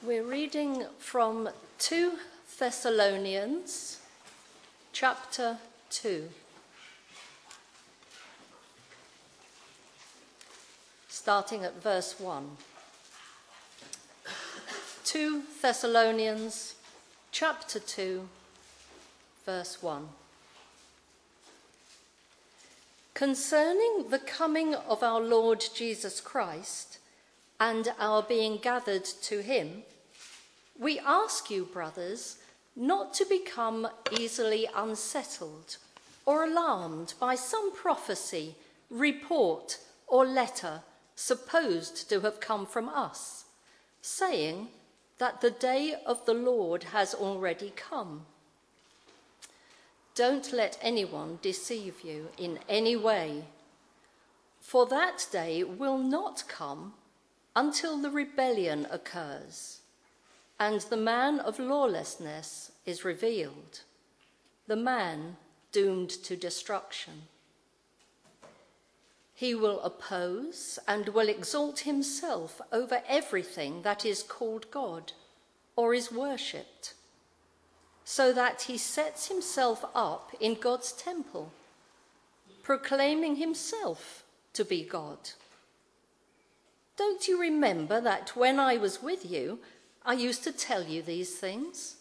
We're reading from 2 Thessalonians, chapter 2, starting at verse 1. 2 Thessalonians, chapter 2, verse 1. Concerning the coming of our Lord Jesus Christ and our being gathered to him, we ask you, brothers, not to become easily unsettled or alarmed by some prophecy, report, or letter supposed to have come from us, saying that the day of the Lord has already come. Don't let anyone deceive you in any way, for that day will not come until the rebellion occurs and the man of lawlessness is revealed, the man doomed to destruction. He will oppose and will exalt himself over everything that is called God or is worshipped, so that he sets himself up in God's temple, proclaiming himself to be God. Don't you remember that when I was with you, I used to tell you these things?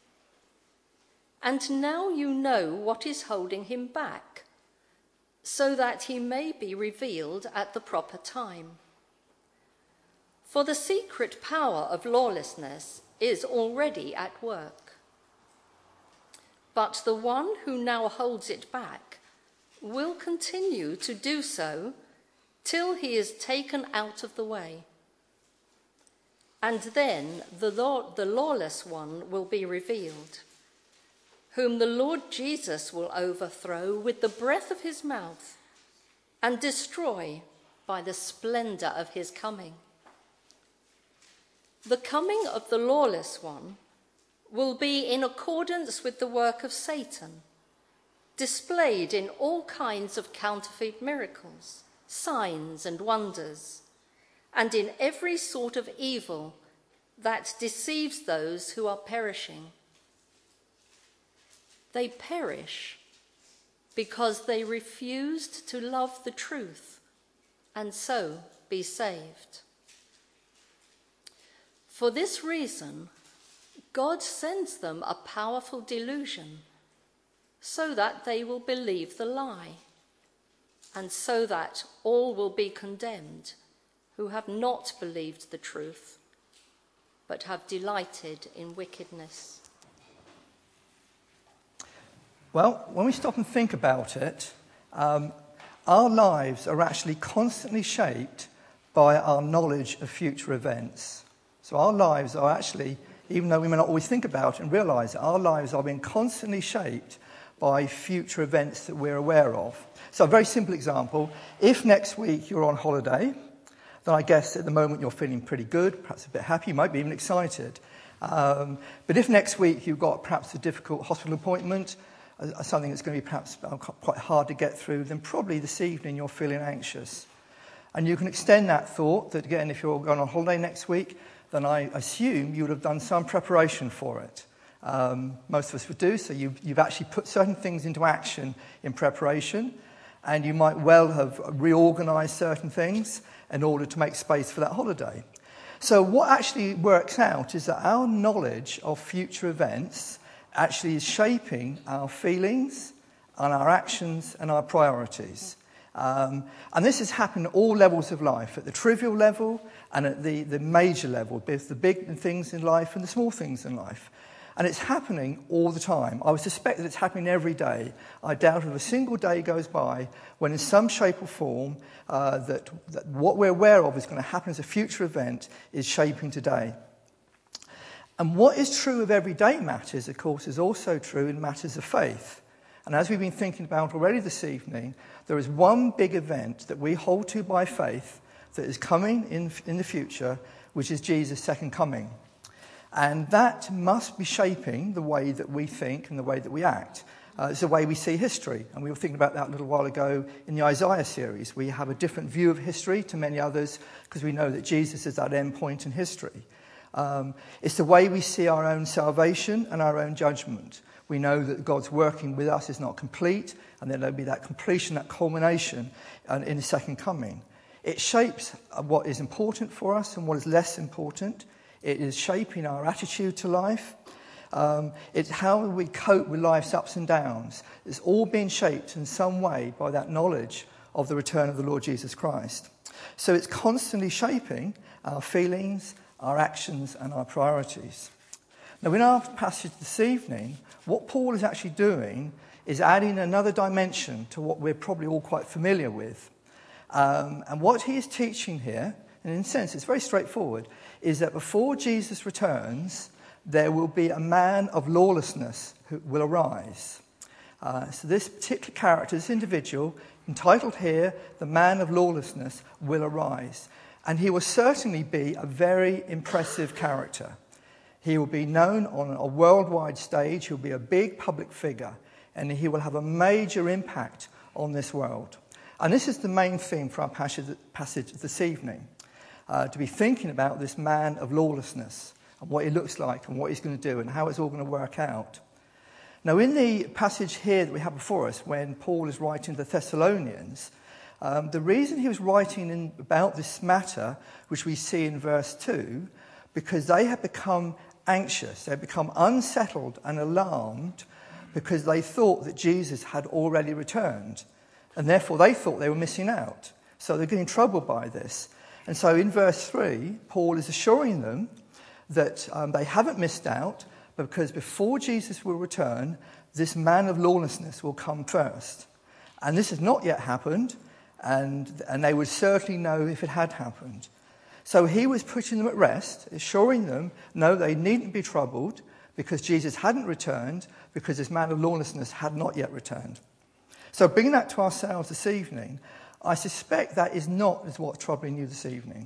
And now you know what is holding him back, so that he may be revealed at the proper time. For the secret power of lawlessness is already at work. But the one who now holds it back will continue to do so till he is taken out of the way. And then the lawless one will be revealed, whom the Lord Jesus will overthrow with the breath of his mouth and destroy by the splendor of his coming. The coming of the lawless one will be in accordance with the work of Satan, displayed in all kinds of counterfeit miracles, signs and wonders, and in every sort of evil that deceives those who are perishing. They perish because they refused to love the truth and so be saved. For this reason, God sends them a powerful delusion so that they will believe the lie, and so that all will be condemned who have not believed the truth, but have delighted in wickedness. Well, when we stop and think about it, our lives are actually constantly shaped by our knowledge of future events. So our lives are actually, even though we may not always think about it and realise it, our lives are being constantly shaped by future events that we're aware of. So a very simple example, if next week you're on holiday, then I guess at the moment you're feeling pretty good, perhaps a bit happy, you might be even excited. But if next week you've got perhaps a difficult hospital appointment, something that's going to be perhaps quite hard to get through, then probably this evening you're feeling anxious. And you can extend that thought that, again, if you're going on holiday next week, then I assume you would have done some preparation for it. Most of us would do, so you've actually put certain things into action in preparation, and you might well have reorganised certain things in order to make space for that holiday. So what actually works out is that our knowledge of future events actually is shaping our feelings and our actions and our priorities. And this has happened at all levels of life, at the trivial level and at the major level, both the big things in life and the small things in life. And it's happening all the time. I would suspect that it's happening every day. I doubt if a single day goes by when in some shape or form that what we're aware of is going to happen as a future event is shaping today. And what is true of everyday matters, of course, is also true in matters of faith. And as we've been thinking about already this evening, there is one big event that we hold to by faith that is coming in the future, which is Jesus' second coming. And that must be shaping the way that we think and the way that we act. It's the way we see history. And we were thinking about that a little while ago in the Isaiah series. We have a different view of history to many others because we know that Jesus is that end point in history. It's the way we see our own salvation and our own judgment. We know that God's working with us is not complete, and then there'll be that completion, that culmination in His second coming. It shapes what is important for us and what is less important. It is shaping our attitude to life. It's how we cope with life's ups and downs. It's all being shaped in some way by that knowledge of the return of the Lord Jesus Christ. So it's constantly shaping our feelings, our actions, and our priorities. Now, in our passage this evening, what Paul is actually doing is adding another dimension to what we're probably all quite familiar with. And what he is teaching here, and in a sense it's very straightforward, is that before Jesus returns, there will be a man of lawlessness who will arise. So this particular character, this individual, entitled here, the man of lawlessness, will arise. And he will certainly be a very impressive character. He will be known on a worldwide stage. He'll be a big public figure. And he will have a major impact on this world. And this is the main theme for our passage this evening. To be thinking about this man of lawlessness and what he looks like and what he's going to do and how it's all going to work out. Now, in the passage here that we have before us, when Paul is writing to the Thessalonians, the reason he was writing about this matter, which we see in verse 2, because they had become anxious, they had become unsettled and alarmed because they thought that Jesus had already returned. And therefore they thought they were missing out. So they're getting troubled by this. And so in verse 3, Paul is assuring them that they haven't missed out, because before Jesus will return, this man of lawlessness will come first. And this has not yet happened, and they would certainly know if it had happened. So he was putting them at rest, assuring them, no, they needn't be troubled, because Jesus hadn't returned, because this man of lawlessness had not yet returned. So bringing that to ourselves this evening, I suspect that is not what's troubling you this evening.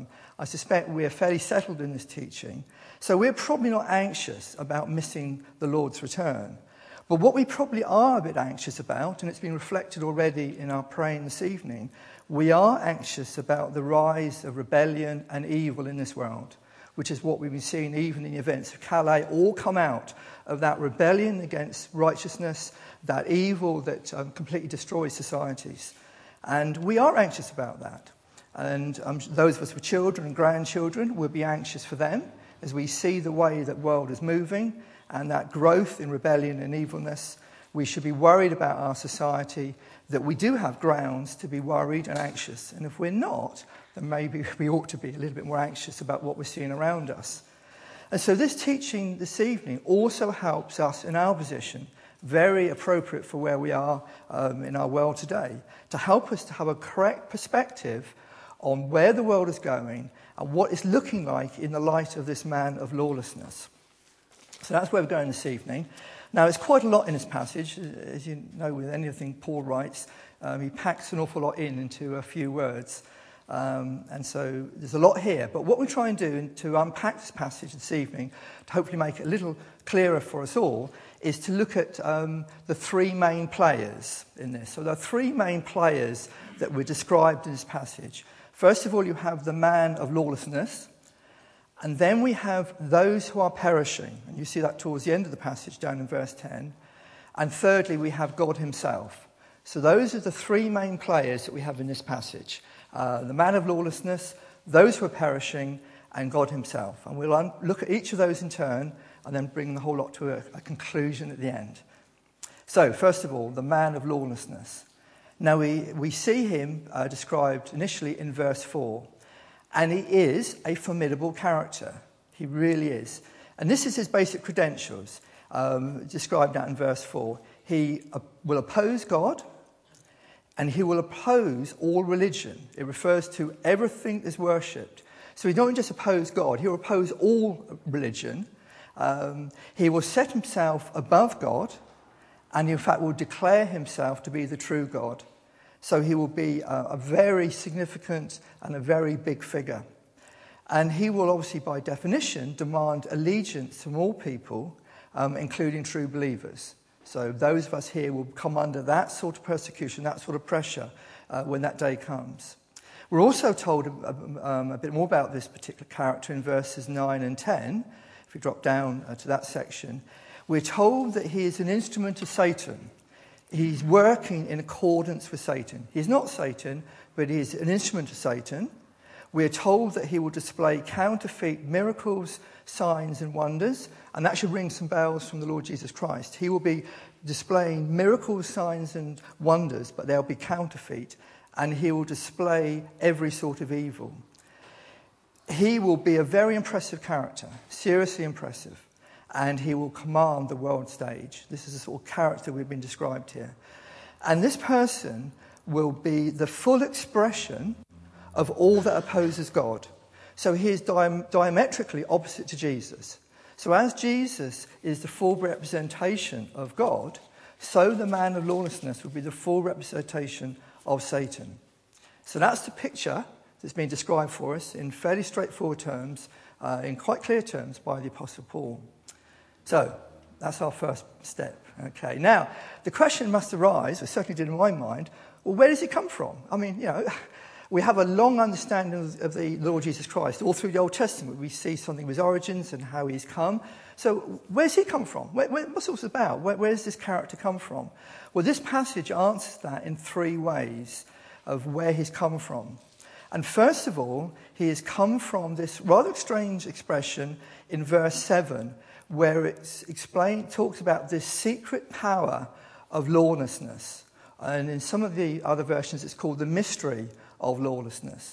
I suspect we're fairly settled in this teaching. So we're probably not anxious about missing the Lord's return. But what we probably are a bit anxious about, and it's been reflected already in our praying this evening, we are anxious about the rise of rebellion and evil in this world, which is what we've been seeing even in the events of Calais, all come out of that rebellion against righteousness, that evil that completely destroys societies. And we are anxious about that. And those of us with children and grandchildren will be anxious for them as we see the way that the world is moving and that growth in rebellion and evilness. We should be worried about our society, that we do have grounds to be worried and anxious. And if we're not, then maybe we ought to be a little bit more anxious about what we're seeing around us. And so this teaching this evening also helps us in our position, very appropriate for where we are in our world today, to help us to have a correct perspective on where the world is going and what it's looking like in the light of this man of lawlessness. So that's where we're going this evening. Now, it's quite a lot in this passage. As you know, with anything Paul writes, he packs an awful lot into a few words. And so there's a lot here. But what we try and do to unpack this passage this evening, to hopefully make it a little clearer for us all, is to look at the three main players in this. So there are three main players that were described in this passage. First of all, you have the man of lawlessness. And then we have those who are perishing. And you see that towards the end of the passage down in verse 10. And thirdly, we have God himself. So those are the three main players that we have in this passage. The man of lawlessness, those who are perishing, and God himself. And we'll look at each of those in turn and then bring the whole lot to a conclusion at the end. So, first of all, the man of lawlessness. Now, we see him described initially in verse 4. And he is a formidable character. He really is. And this is his basic credentials, described out in verse 4. He will oppose God, and he will oppose all religion. It refers to everything that's worshipped. So he don't just oppose God, he will oppose all religion. He will set himself above God, and in fact will declare himself to be the true God. So he will be a very significant and a very big figure. And he will obviously, by definition, demand allegiance from all people, including true believers. So those of us here will come under that sort of persecution, that sort of pressure when that day comes. We're also told a bit more about this particular character in verses 9 and 10. If we drop down to that section, we're told that he is an instrument of Satan. He's working in accordance with Satan. He's not Satan, but he's an instrument of Satan. We're told that he will display counterfeit miracles, signs and wonders, and that should ring some bells from the Lord Jesus Christ. He will be displaying miracles, signs and wonders, but they'll be counterfeit, and he will display every sort of evil. He will be a very impressive character, seriously impressive, and he will command the world stage. This is the sort of character we've been described here. And this person will be the full expression of all that opposes God. So he is diametrically opposite to Jesus. So as Jesus is the full representation of God, so the man of lawlessness will be the full representation of Satan. So that's the picture that's been described for us in fairly straightforward terms, in quite clear terms by the Apostle Paul. So that's our first step. Okay. Now, the question must arise, or certainly did in my mind, well, where does he come from? I mean, we have a long understanding of the Lord Jesus Christ. All through the Old Testament, we see something of his origins and how he's come. So where's he come from? What's it all about? Where does this character come from? Well, this passage answers that in three ways of where he's come from. And first of all, he has come from this rather strange expression in verse 7, where it talks about this secret power of lawlessness. And in some of the other versions, it's called the mystery of lawlessness.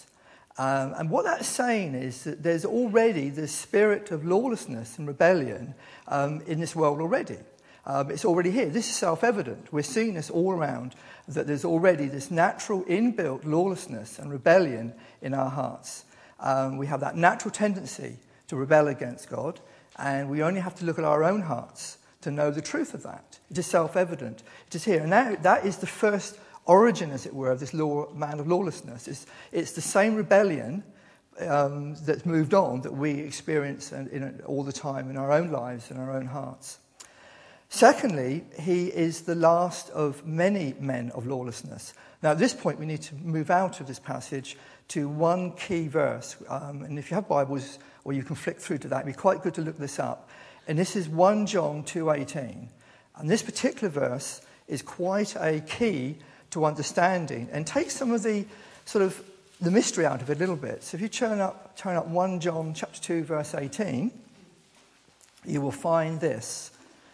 And what that's saying is that there's already this spirit of lawlessness and rebellion in this world already. It's already here. This is self-evident. We're seeing this all around, that there's already this natural inbuilt lawlessness and rebellion in our hearts. We have that natural tendency to rebel against God, and we only have to look at our own hearts to know the truth of that. It is self-evident. It is here. And now that is the first origin, as it were, of this man of lawlessness. It's the same rebellion that's moved on that we experience all the time in our own lives and our own hearts. Secondly, he is the last of many men of lawlessness. Now, at this point, we need to move out of this passage to one key verse. And if you have Bibles, or you can flick through to that, it'd be quite good to look this up. And this is 1 John 2:18. And this particular verse is quite a key to understanding and takes some of the sort of the mystery out of it a little bit. So if you turn up 1 John chapter 2, verse 18, you will find this.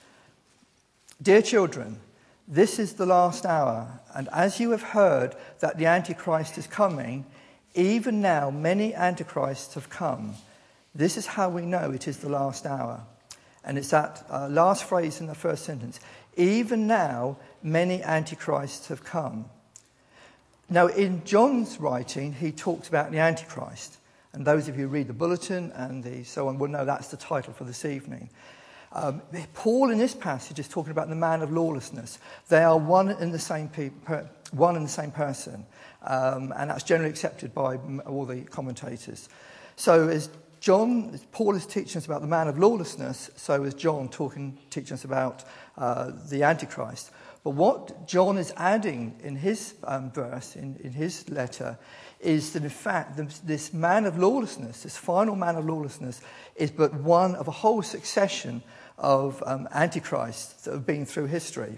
Dear children, this is the last hour, and as you have heard that the Antichrist is coming, even now many Antichrists have come. This is how we know it is the last hour. And it's that last phrase in the first sentence. Even now, many Antichrists have come. Now, in John's writing, he talks about the Antichrist. And those of you who read the bulletin and so on will know that's the title for this evening. Paul, in this passage, is talking about the man of lawlessness. They are one and the same person. And that's generally accepted by all the commentators. So as Paul is teaching us about the man of lawlessness, so is John teaching us about the Antichrist. But what John is adding in his verse, in his letter, is that in fact this man of lawlessness, this final man of lawlessness, is but one of a whole succession of antichrists that have been through history.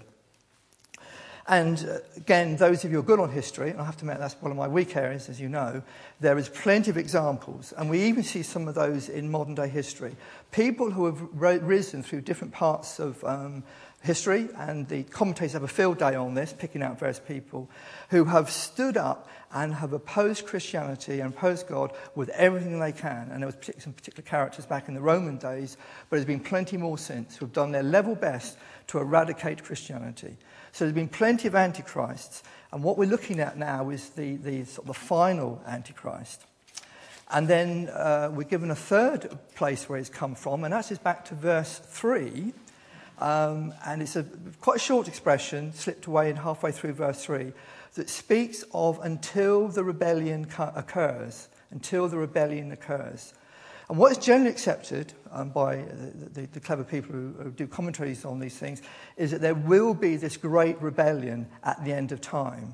And again, those of you who are good on history, and I have to admit that's one of my weak areas, as you know, there is plenty of examples, and we even see some of those in modern day history. People who have risen through different parts of history, and the commentators have a field day on this, picking out various people, who have stood up and have opposed Christianity and opposed God with everything they can. And there was some particular characters back in the Roman days, but there's been plenty more since who have done their level best to eradicate Christianity. So there's been plenty of antichrists, and what we're looking at now is the sort of the final antichrist. And then we're given a third place where it's come from, and that is back to verse 3. And it's quite a short expression, slipped away in halfway through verse 3, that speaks of until the rebellion occurs. Until the rebellion occurs. And what is generally accepted by the clever people who do commentaries on these things is that there will be this great rebellion at the end of time.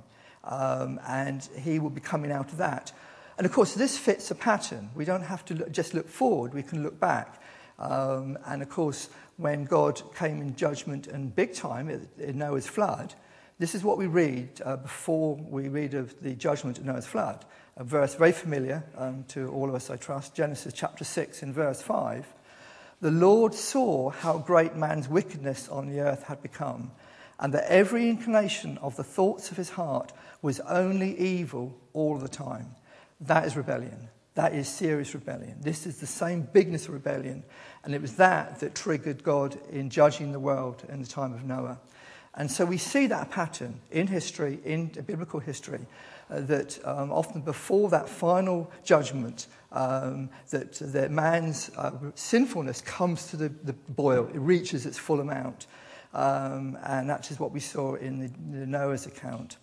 and he will be coming out of that. And of course, this fits a pattern. We don't have to just look forward, we can look back. And of course, when God came in judgment and big time in Noah's flood, this is what we read before we read of the judgment of Noah's flood. A verse very familiar to all of us, I trust, Genesis chapter 6 in verse 5. The Lord saw how great man's wickedness on the earth had become, and that every inclination of the thoughts of his heart was only evil all the time. That is rebellion. That is serious rebellion. This is the same bigness of rebellion. And it was that triggered God in judging the world in the time of Noah. And so we see that pattern in history, in biblical history, that often before that final judgment, that man's sinfulness comes to the boil. It reaches its full amount. And that is what we saw in the Noah's account.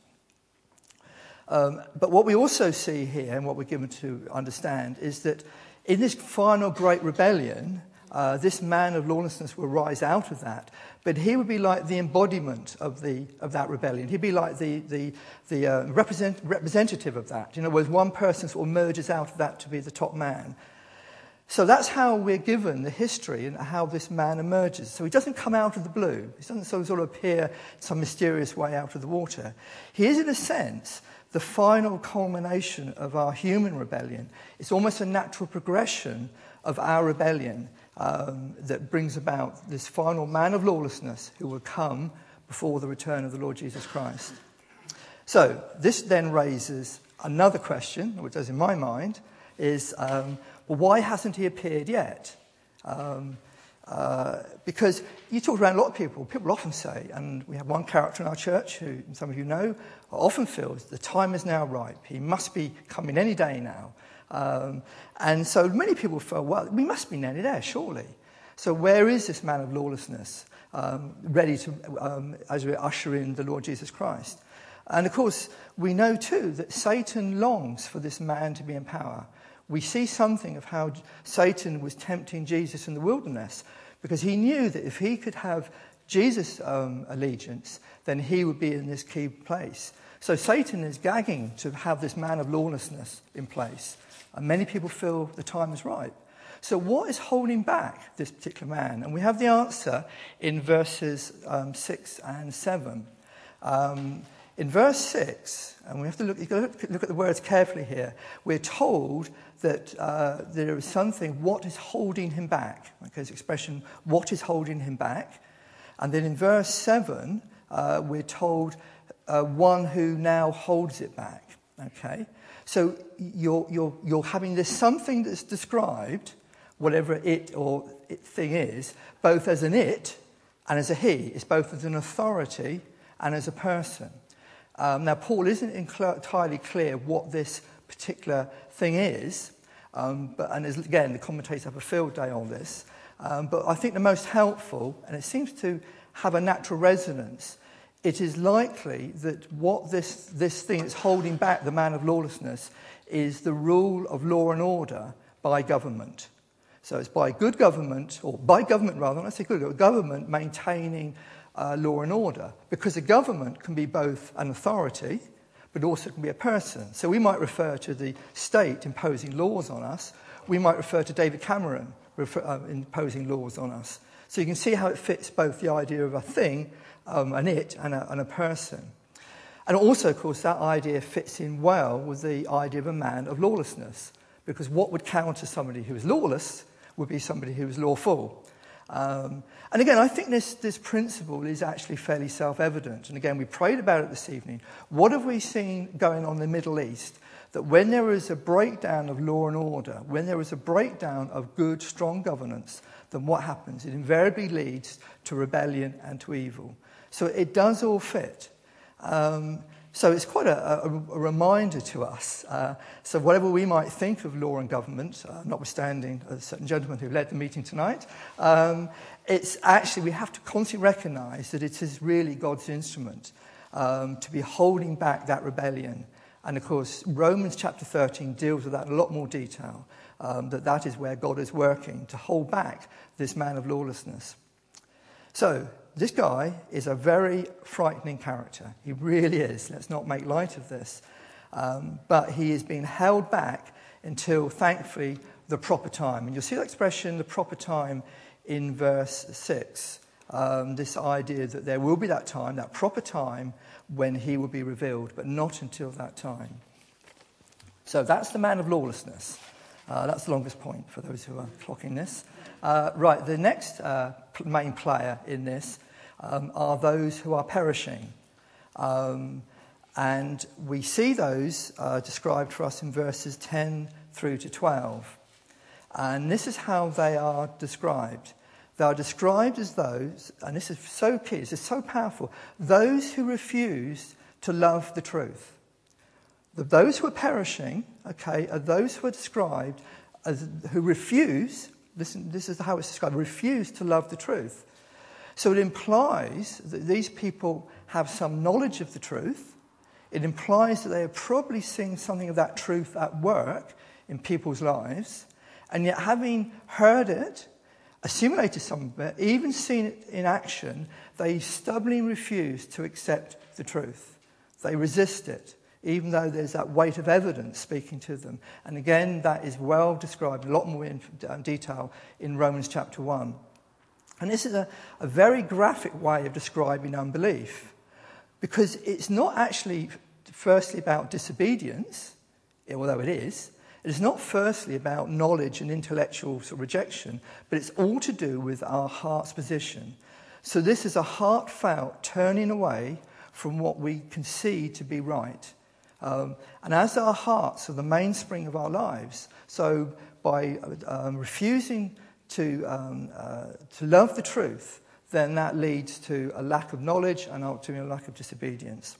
But what we also see here, and what we're given to understand, is that in this final great rebellion, this man of lawlessness will rise out of that, but he would be like the embodiment of that rebellion. He'd be like the representative of that. You know, where one person sort of merges out of that to be the top man. So that's how we're given the history and how this man emerges. So he doesn't come out of the blue. He doesn't sort of appear some mysterious way out of the water. He is, in a sense, the final culmination of our human rebellion. It's almost a natural progression of our rebellion that brings about this final man of lawlessness who will come before the return of the Lord Jesus Christ. So this then raises another question, which does in my mind, is, well, why hasn't he appeared yet? Because you talk around a lot of people often say, and we have one character in our church who some of you know, often feels the time is now ripe. He must be coming any day now. And so many people feel, well, we must be nearly there, surely. So where is this man of lawlessness ready to, as we usher in the Lord Jesus Christ? And of course, we know too that Satan longs for this man to be in power. We see something of how Satan was tempting Jesus in the wilderness, because he knew that if he could have Jesus' allegiance, then he would be in this key place. So Satan is gagging to have this man of lawlessness in place. And many people feel the time is ripe. So what is holding back this particular man? And we have the answer in verses 6 and 7. In verse 6, and we have to look at the words carefully here, we're told that there is something, what is holding him back? Okay, this expression, what is holding him back? And then in verse 7, we're told one who now holds it back. Okay, so you're having this something that's described, whatever it or it thing is, both as an it and as a he. It's both as an authority and as a person. Now, Paul isn't entirely clear what this particular thing is, and again, the commentators have a field day on this. But I think the most helpful, and it seems to have a natural resonance, it is likely that what this thing that's holding back the man of lawlessness is the rule of law and order by government. So it's by good government, or by government rather, not say good government maintaining law and order, because a government can be both an authority but also can be a person. So we might refer to the state imposing laws on us. We might refer to David Cameron imposing laws on us. So you can see how it fits both the idea of a thing, an it, and a person. And also, of course, that idea fits in well with the idea of a man of lawlessness, because what would counter somebody who is lawless would be somebody who is lawful. And again, I think this principle is actually fairly self-evident. And again, we prayed about it this evening. What have we seen going on in the Middle East? That when there is a breakdown of law and order, when there is a breakdown of good, strong governance, then what happens? It invariably leads to rebellion and to evil. So it does all fit. So it's quite a reminder to us. So whatever we might think of law and government, notwithstanding a certain gentleman who led the meeting tonight, it's actually, we have to constantly recognise that it is really God's instrument to be holding back that rebellion. And of course, Romans chapter 13 deals with that in a lot more detail, that is where God is working to hold back this man of lawlessness. So this guy is a very frightening character. He really is. Let's not make light of this. But he is being held back until, thankfully, the proper time. And you'll see that expression, the proper time, in verse 6. This idea that there will be that time, that proper time, when he will be revealed, but not until that time. So that's the man of lawlessness. That's the longest point for those who are clocking this. Right, the next main player in this are those who are perishing. And we see those described for us in verses 10 through to 12. And this is how they are described. They are described as those, and this is so key, this is so powerful, those who refuse to love the truth. Those who are perishing, okay, are those who are described as who refuse, listen, this is how it's described, refuse to love the truth. So it implies that these people have some knowledge of the truth. It implies that they have probably seen something of that truth at work in people's lives, and yet having heard it, assimilated some of it, even seen it in action, they stubbornly refuse to accept the truth. They resist it, even though there's that weight of evidence speaking to them. And again, that is well described, a lot more in detail, in Romans chapter 1. And this is a very graphic way of describing unbelief, because it's not actually firstly about disobedience, although it is. It is not firstly about knowledge and intellectual sort of rejection, but it's all to do with our heart's position. So this is a heartfelt turning away from what we concede to be right. And as our hearts are the mainspring of our lives, so by refusing to love the truth, then that leads to a lack of knowledge and ultimately a lack of disobedience.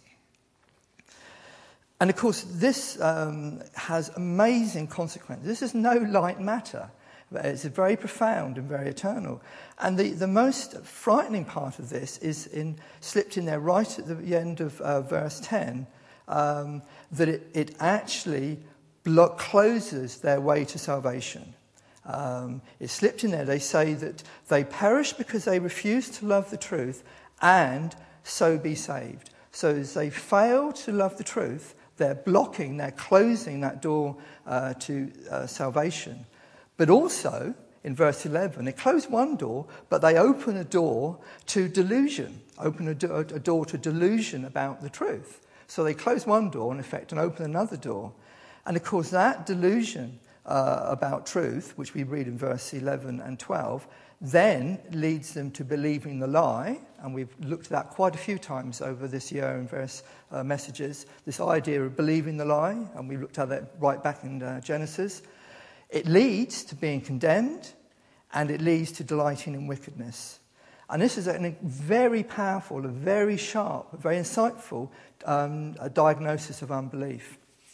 And of course, this has amazing consequences. This is no light matter. It's very profound and very eternal. And the most frightening part of this is slipped in there right at the end of verse 10, that it actually closes their way to salvation. It's slipped in there. They say that they perish because they refuse to love the truth and so be saved. So as they fail to love the truth, they're closing that door to salvation. But also, in verse 11, they close one door, but they open a door to delusion, open a door to delusion about the truth. So they close one door, in effect, and open another door. And of course, that delusion about truth, which we read in verse 11 and 12, then leads them to believing the lie, and we've looked at that quite a few times over this year in various messages, this idea of believing the lie, and we looked at that right back in Genesis. It leads to being condemned, and it leads to delighting in wickedness. And this is a very powerful, a very sharp, a very insightful diagnosis of unbelief.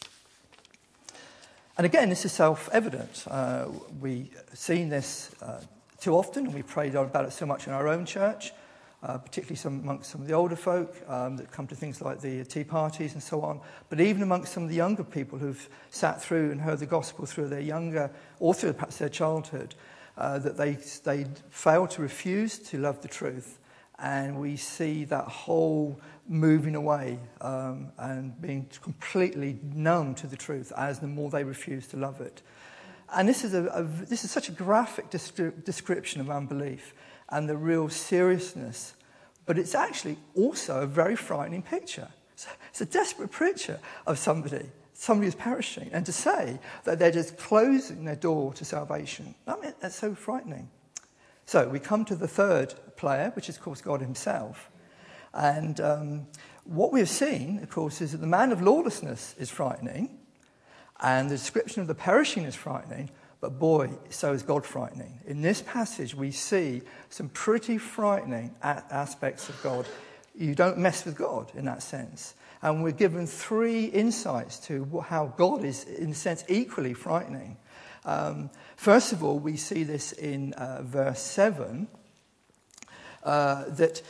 And again, this is self-evident. We've seen this too often, and we've prayed about it so much in our own church, particularly amongst some of the older folk that come to things like the tea parties and so on, but even amongst some of the younger people who've sat through and heard the gospel through their younger, or through perhaps their childhood, that they fail to refuse to love the truth. And we see that whole moving away and being completely numb to the truth as the more they refuse to love it. And this is such a graphic description of unbelief and the real seriousness. But it's actually also a very frightening picture. It's a desperate picture of somebody who's perishing. And to say that they're just closing their door to salvation, I mean, that's so frightening. So we come to the third player, which is, of course, God himself. And what we've seen, of course, is that the man of lawlessness is frightening, and the description of the perishing is frightening, but boy, so is God frightening. In this passage, we see some pretty frightening aspects of God. You don't mess with God in that sense. And we're given three insights to how God is, in a sense, equally frightening. First of all, we see this in verse 7, that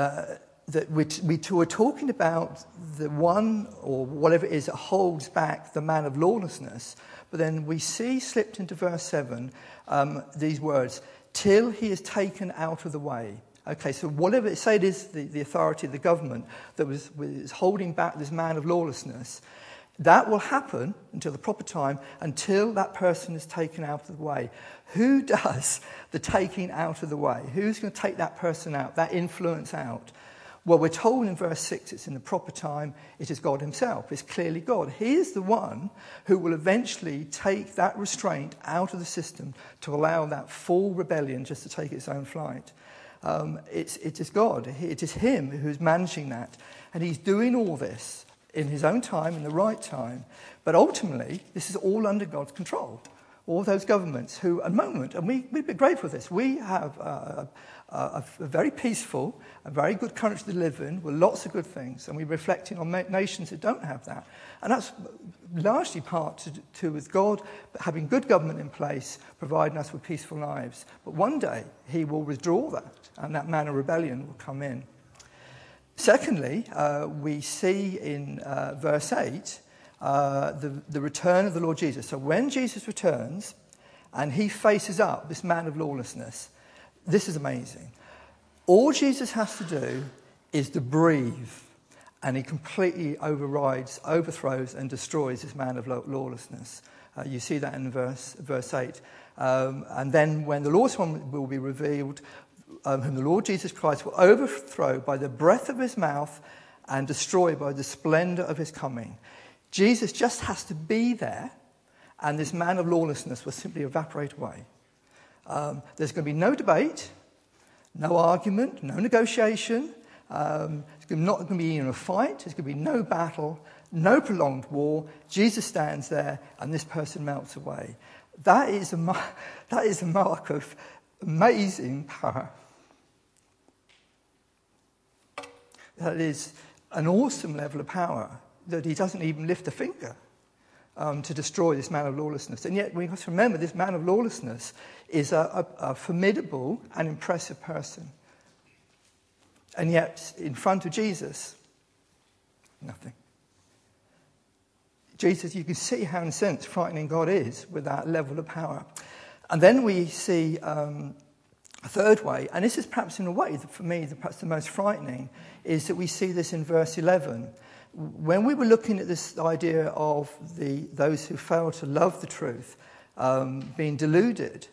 we're talking about the one, or whatever it is, that holds back the man of lawlessness. But then we see slipped into verse 7 these words, till he is taken out of the way. Okay, so whatever, say it is the authority of the government that was holding back this man of lawlessness, that will happen until the proper time, until that person is taken out of the way. Who does the taking out of the way? Who's going to take that person out, that influence out? Well, we're told in verse 6 it's in the proper time. It is God himself. It's clearly God. He is the one who will eventually take that restraint out of the system to allow that full rebellion just to take its own flight. It is God. It is him who's managing that. And he's doing all this in his own time, in the right time. But ultimately, this is all under God's control. All those governments who, at the moment, and we'd be grateful for this, we have a very peaceful, a very good country to live in with lots of good things, and we're reflecting on nations that don't have that. And that's largely part to do with God having good government in place, providing us with peaceful lives. But one day, he will withdraw that, and that man of rebellion will come in. Secondly, we see in verse 8 the return of the Lord Jesus. So when Jesus returns and he faces up this man of lawlessness, this is amazing. All Jesus has to do is to breathe, and he completely overthrows and destroys this man of lawlessness. You see that in verse 8. And then when the Lord's one will be revealed, whom the Lord Jesus Christ will overthrow by the breath of his mouth and destroy by the splendor of his coming. Jesus just has to be there, and this man of lawlessness will simply evaporate away. There's going to be no debate, no argument, no negotiation. It's not going to be even a fight. There's going to be no battle, no prolonged war. Jesus stands there, and this person melts away. That is a mark of amazing power. That is an awesome level of power that he doesn't even lift a finger to destroy this man of lawlessness. And yet we have to remember this man of lawlessness is a formidable and impressive person. And yet in front of Jesus, nothing. Jesus, you can see how in a sense frightening God is with that level of power. And then we see a third way, and this is perhaps in a way, for me, perhaps the most frightening, is that we see this in verse 11. When we were looking at this idea of those who fail to love the truth being deluded,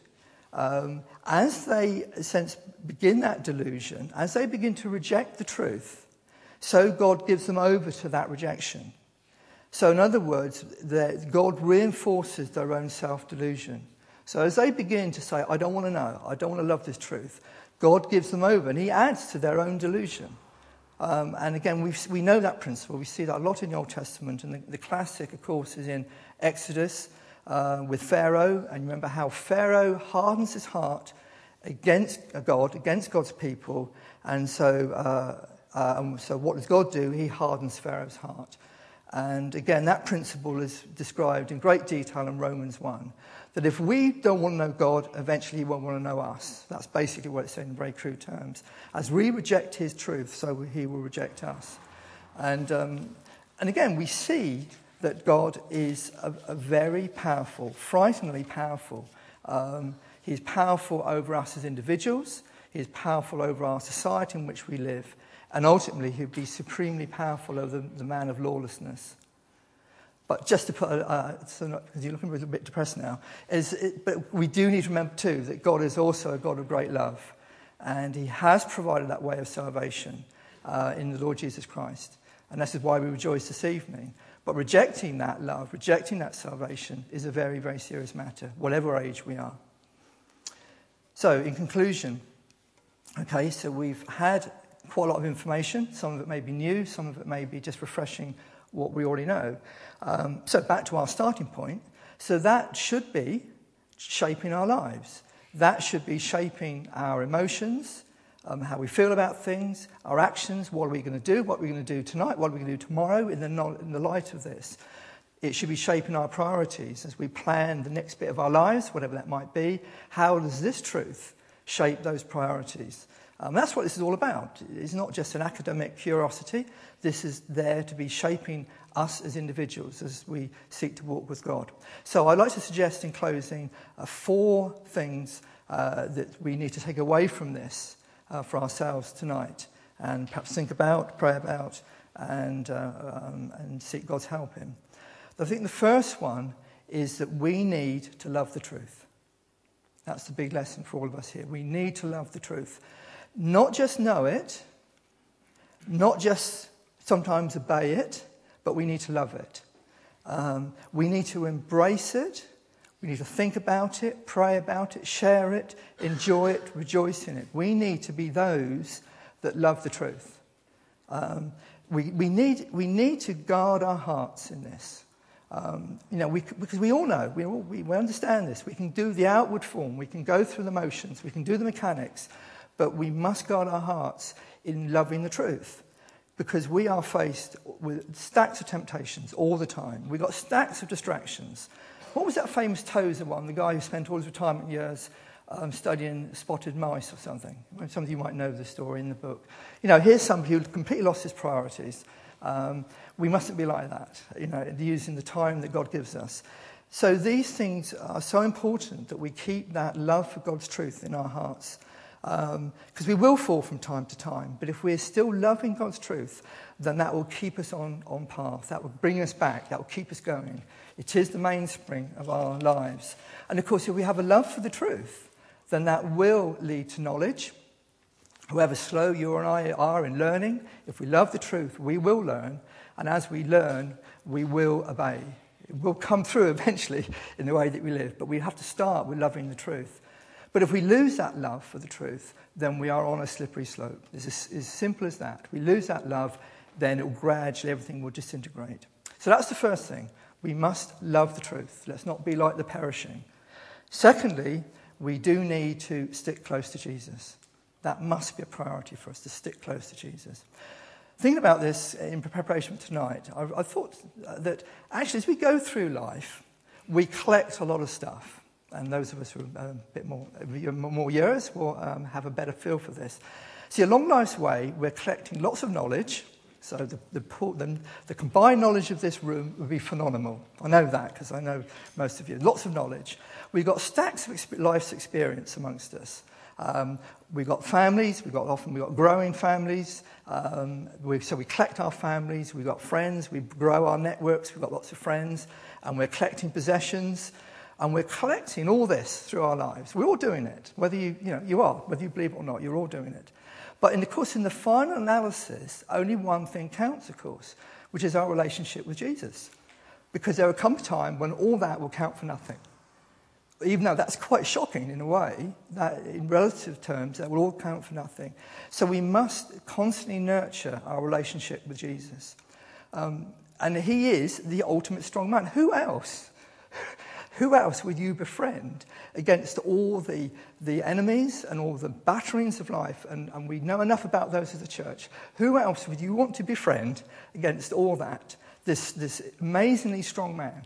as they, in a sense, begin that delusion, as they begin to reject the truth, so God gives them over to that rejection. So in other words, God reinforces their own self-delusion. So as they begin to say, I don't want to know, I don't want to love this truth, God gives them over, and he adds to their own delusion. And again, we know that principle. We see that a lot in the Old Testament. And the classic, of course, is in Exodus with Pharaoh. And remember how Pharaoh hardens his heart against God, against God's people. And so what does God do? He hardens Pharaoh's heart. And again, that principle is described in great detail in Romans 1. That if we don't want to know God, eventually he won't want to know us. That's basically what it's saying in very crude terms. As we reject his truth, so he will reject us. And again, we see that God is a very powerful, frighteningly powerful. He's powerful over us as individuals. He's powerful over our society in which we live. And ultimately, he'll be supremely powerful over the man of lawlessness. But just to put, because you're looking a little bit depressed now, but we do need to remember too that God is also a God of great love. And he has provided that way of salvation in the Lord Jesus Christ. And this is why we rejoice this evening. But rejecting that love, rejecting that salvation is a very, very serious matter, whatever age we are. So in conclusion, okay, so we've had quite a lot of information. Some of it may be new, some of it may be just refreshing what we already know. So back to our starting point. So that should be shaping our lives. That should be shaping our emotions, how we feel about things, our actions, what are we going to do, what are we going to do tonight, what are we going to do tomorrow in the light of this. It should be shaping our priorities as we plan the next bit of our lives, whatever that might be. How does this truth shape those priorities? That's what this is all about. It's not just an academic curiosity. This is there to be shaping us as individuals as we seek to walk with God. So I'd like to suggest in closing 4 things that we need to take away from this for ourselves tonight, and perhaps think about, pray about, and seek God's help in. I think the first one is that we need to love the truth. That's the big lesson for all of us here. We need to love the truth. Not just know it, not just sometimes obey it, but we need to love it. We need to embrace it. We need to think about it, pray about it, share it, enjoy it, rejoice in it. We need to be those that love the truth. We need to guard our hearts in this. Because we all know, we understand this. We can do the outward form, we can go through the motions, we can do the mechanics, but we must guard our hearts in loving the truth. Because we are faced with stacks of temptations all the time. We've got stacks of distractions. What was that famous Tozer one, the guy who spent all his retirement years studying spotted mice or something? Some of you might know the story in the book. Here's somebody who completely lost his priorities. We mustn't be like that, using the time that God gives us. So these things are so important that we keep that love for God's truth in our hearts. Because we will fall from time to time, but if we're still loving God's truth, then that will keep us on path. That will bring us back. That will keep us going. It is the mainspring of our lives. And of course, if we have a love for the truth, then that will lead to knowledge. However slow you and I are in learning, if we love the truth, we will learn. And as we learn, we will obey. It will come through eventually in the way that we live. But we have to start with loving the truth. But if we lose that love for the truth, then we are on a slippery slope. It's as simple as that. We lose that love, then it will gradually, everything will disintegrate. So that's the first thing. We must love the truth. Let's not be like the perishing. Secondly, we do need to stick close to Jesus. That must be a priority for us, to stick close to Jesus. Thinking about this in preparation for tonight, I thought that actually as we go through life, we collect a lot of stuff. And those of us who are a bit more years will have a better feel for this. See, along life's way, we're collecting lots of knowledge. So the combined knowledge of this room would be phenomenal. I know that because I know most of you. Lots of knowledge. We've got stacks of life's experience amongst us. We've got families. We've got growing families. So we collect our families. We've got friends. We grow our networks. We've got lots of friends. And we're collecting possessions. And we're collecting all this through our lives. We're all doing it. Whether you are, whether you believe it or not, you're all doing it. But in the final analysis, only one thing counts, of course, which is our relationship with Jesus. Because there will come a time when all that will count for nothing. Even though that's quite shocking in a way, that in relative terms, that will all count for nothing. So we must constantly nurture our relationship with Jesus. And he is the ultimate strong man. Who else? Who else would you befriend against all the enemies and all the batterings of life? And we know enough about those as a church. Who else would you want to befriend against all that? This amazingly strong man.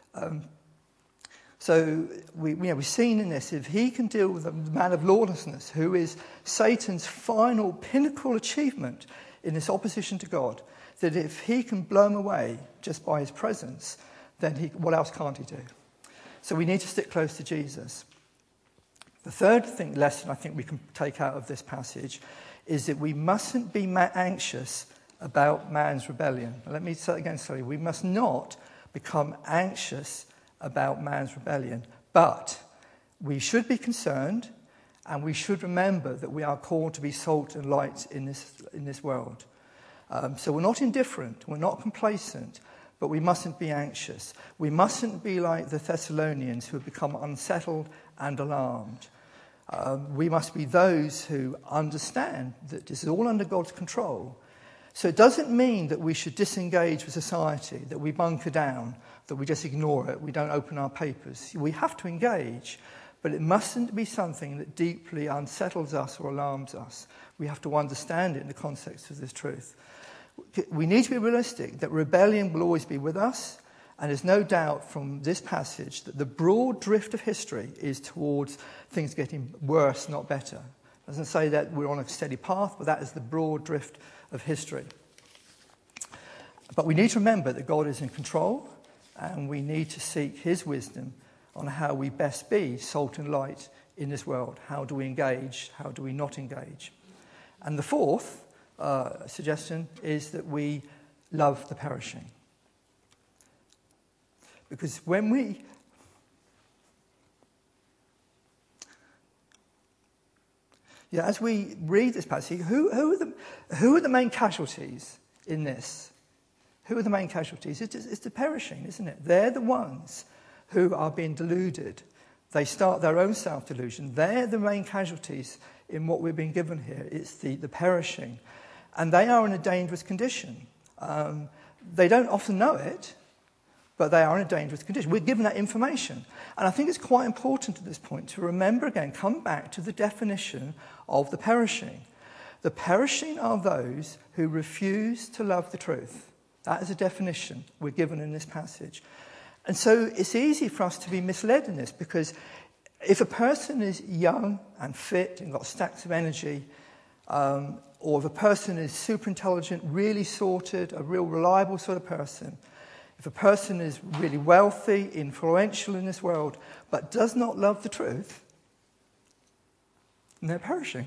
So we've seen in this, if he can deal with the man of lawlessness, who is Satan's final pinnacle achievement in this opposition to God, that if he can blow him away just by his presence, then what else can't he do? So we need to stick close to Jesus. The third lesson I think we can take out of this passage is that we mustn't be anxious about man's rebellion. Let me say it again slowly. We must not become anxious about man's rebellion, but we should be concerned, and we should remember that we are called to be salt and light in this world. So we're not indifferent, we're not complacent, but we mustn't be anxious. We mustn't be like the Thessalonians who have become unsettled and alarmed. We must be those who understand that this is all under God's control. So it doesn't mean that we should disengage with society, that we bunker down, that we just ignore it, we don't open our papers. We have to engage, but it mustn't be something that deeply unsettles us or alarms us. We have to understand it in the context of this truth. We need to be realistic that rebellion will always be with us, and there's no doubt from this passage that the broad drift of history is towards things getting worse, not better. It doesn't say that we're on a steady path, but that is the broad drift of history. But we need to remember that God is in control, and we need to seek his wisdom on how we best be salt and light in this world. How do we engage? How do we not engage? And the fourth suggestion is that we love the perishing. Because when we... Yeah, as we read this passage, who are the main casualties in this? Who are the main casualties? It's the perishing, isn't it? They're the ones who are being deluded. They start their own self-delusion. They're the main casualties in what we're being given here. It's the perishing. And they are in a dangerous condition. They don't often know it, but they are in a dangerous condition. We're given that information. And I think it's quite important at this point to remember again, come back to the definition of the perishing. The perishing are those who refuse to love the truth. That is a definition we're given in this passage. And so it's easy for us to be misled in this, because if a person is young and fit and got stacks of energy, or if a person is super intelligent, really sorted, a real reliable sort of person, if a person is really wealthy, influential in this world, but does not love the truth, then they're perishing.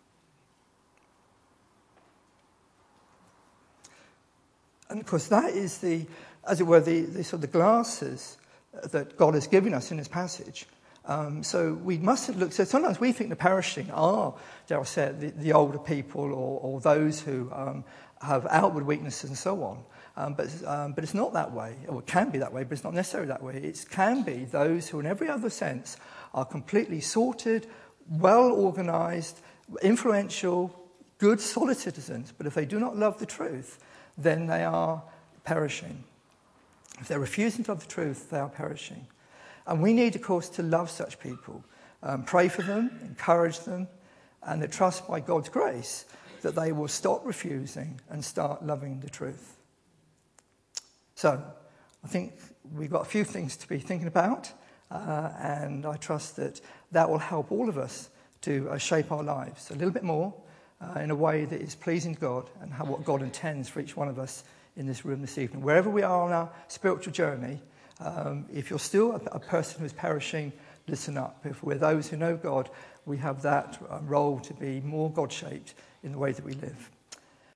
And of course, that is the, as it were, the sort of the glasses that God has given us in this passage. So we mustn't look. So sometimes we think the perishing are, dare I say it, the older people or those who have outward weaknesses and so on. But it's not that way. Or it can be that way, but it's not necessarily that way. It can be those who, in every other sense, are completely sorted, well organised, influential, good, solid citizens. But if they do not love the truth, then they are perishing. If they're refusing to love the truth, they are perishing. And we need, of course, to love such people, pray for them, encourage them, and trust by God's grace that they will stop refusing and start loving the truth. So, I think we've got a few things to be thinking about, and I trust that will help all of us to shape our lives a little bit more in a way that is pleasing to God and what God intends for each one of us in this room this evening. Wherever we are on our spiritual journey, if you're still a person who is perishing, listen up. If we're those who know God, we have that role to be more God-shaped in the way that we live.